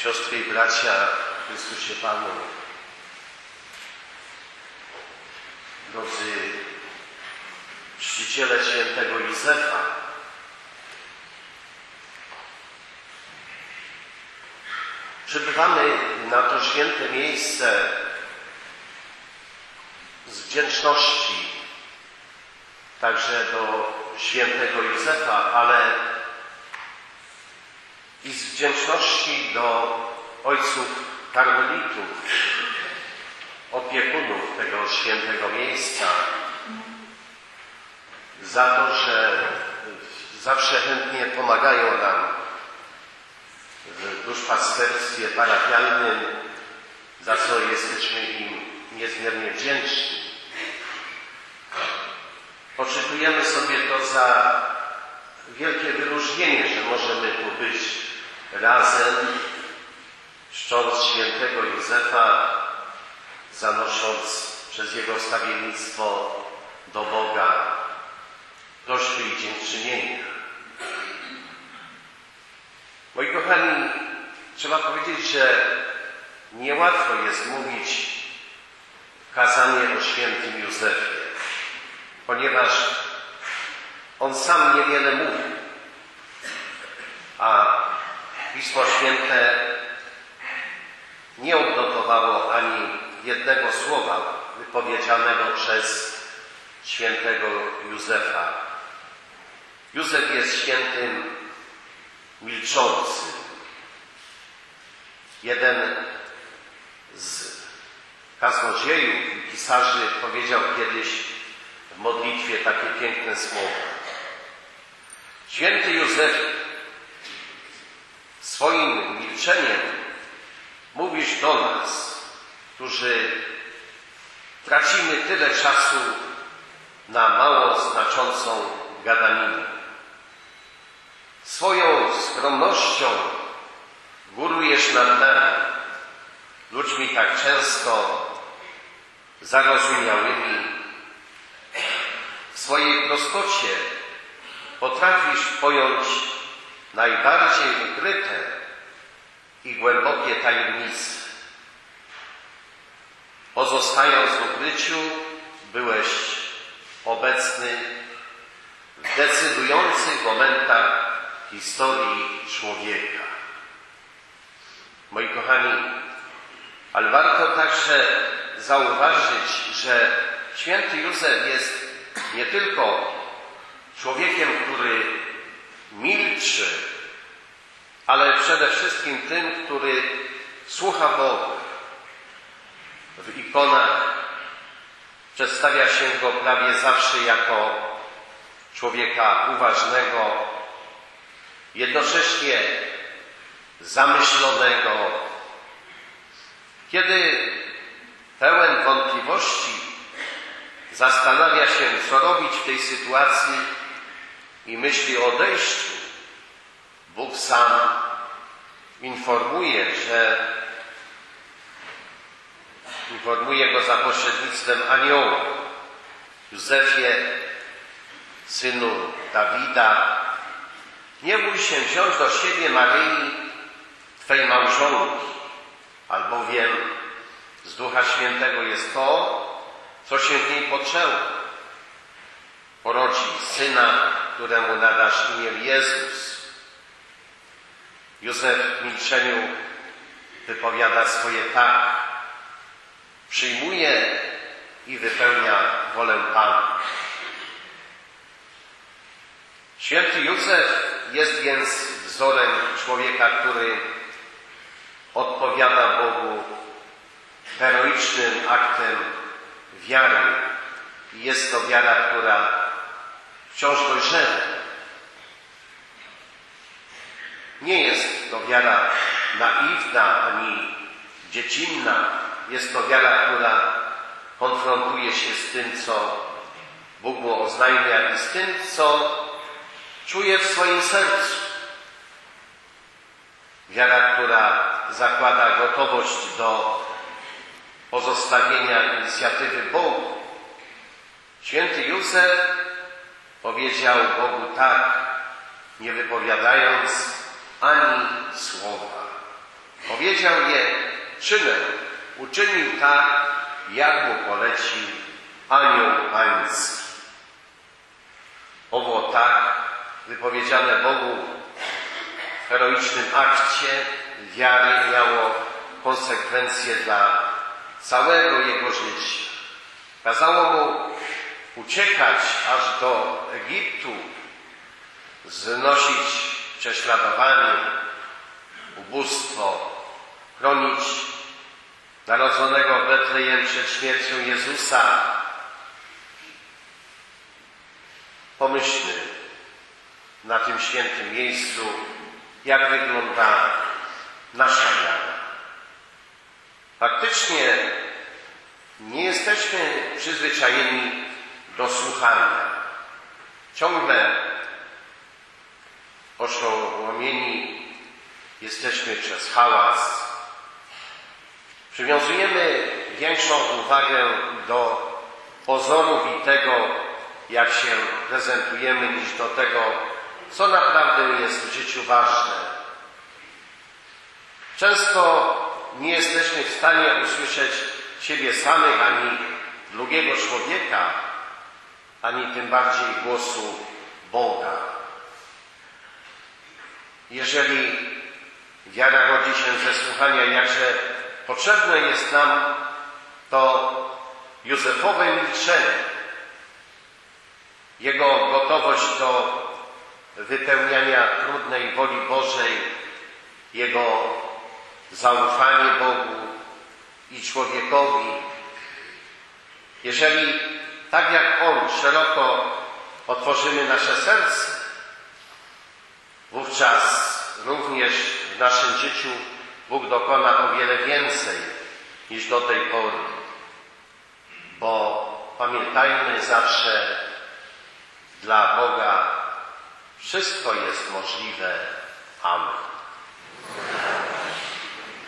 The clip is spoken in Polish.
Siostry i bracia w Chrystusie Panu, drodzy czciciele świętego Józefa, przybywamy na to święte miejsce z wdzięczności także do świętego Józefa, ale i z wdzięczności do ojców karmelitów, opiekunów tego świętego miejsca, za to, że zawsze chętnie pomagają nam w duszpasterstwie parafialnym, za co jesteśmy im niezmiernie wdzięczni. Poczytujemy sobie to za wielkie wyróżnienie, że możemy tu być razem, czcząc świętego Józefa, zanosząc przez jego wstawiennictwo do Boga prośby i dziękczynienia. Moi kochani, trzeba powiedzieć, że niełatwo jest mówić kazanie o świętym Józefie, ponieważ on sam niewiele mówi, a Pismo Święte nie odnotowało ani jednego słowa wypowiedzianego przez świętego Józefa. Józef jest świętym milczącym. Jeden z kaznodziejów i pisarzy powiedział kiedyś w modlitwie takie piękne słowa. Święty Józef, swoim milczeniem mówisz do nas, którzy tracimy tyle czasu na mało znaczącą gadaninę. Swoją skromnością górujesz nad nami, ludźmi tak często zarozumiałymi. W swojej prostocie potrafisz pojąć najbardziej ukryte i głębokie tajemnice. Pozostając w ukryciu, byłeś obecny w decydujących momentach historii człowieka. Moi kochani, ale warto także zauważyć, że święty Józef jest nie tylko człowiekiem, który milczy, ale przede wszystkim tym, który słucha Boga. W ikonach przedstawia się go prawie zawsze jako człowieka uważnego, jednocześnie zamyślonego. Kiedy pełen wątpliwości zastanawia się, co robić w tej sytuacji i myśli o odejściu, Bóg sam informuje go za pośrednictwem anioła. Józefie, synu Dawida, nie bój się wziąć do siebie Maryi, Twej małżonki, albowiem z Ducha Świętego jest to, co się w niej poczęło. Porodzi syna, któremu nadasz imię Jezus. Józef w milczeniu wypowiada swoje tak. Przyjmuje i wypełnia wolę Pana. Święty Józef jest więc wzorem człowieka, który odpowiada Bogu heroicznym aktem wiary. I jest to wiara, która wciąż dojrzewa. Nie jest to wiara naiwna ani dziecinna. Jest to wiara, która konfrontuje się z tym, co Bóg mu oznajmia i z tym, co czuje w swoim sercu. Wiara, która zakłada gotowość do pozostawienia inicjatywy Bogu. Święty Józef powiedział Bogu tak, nie wypowiadając ani słowa. powiedział je czynem. Uczynił tak, jak mu polecił anioł pański. Owo tak wypowiedziane Bogu w heroicznym akcie wiary miało konsekwencje dla całego jego życia. Kazało mu uciekać aż do Egiptu, znosić prześladowanie, ubóstwo, chronić narodzonego w Betlejem przed śmiercią Jezusa. Pomyślmy na tym świętym miejscu, jak wygląda nasza wiara. Faktycznie nie jesteśmy przyzwyczajeni do słuchania. Ciągle oszołomieni jesteśmy przez hałas. Przywiązujemy większą uwagę do pozorów i tego, jak się prezentujemy, niż do tego, co naprawdę jest w życiu ważne. Często nie jesteśmy w stanie usłyszeć siebie samych, ani drugiego człowieka, ani tym bardziej głosu Boga. Jeżeli wiara rodzi się ze słuchania, jakże potrzebne jest nam to Józefowe milczenie, jego gotowość do wypełniania trudnej woli Bożej, jego zaufanie Bogu i człowiekowi. Jeżeli tak jak On szeroko otworzymy nasze serce, wówczas również w naszym życiu Bóg dokona o wiele więcej niż do tej pory. Bo pamiętajmy zawsze, dla Boga wszystko jest możliwe. Amen.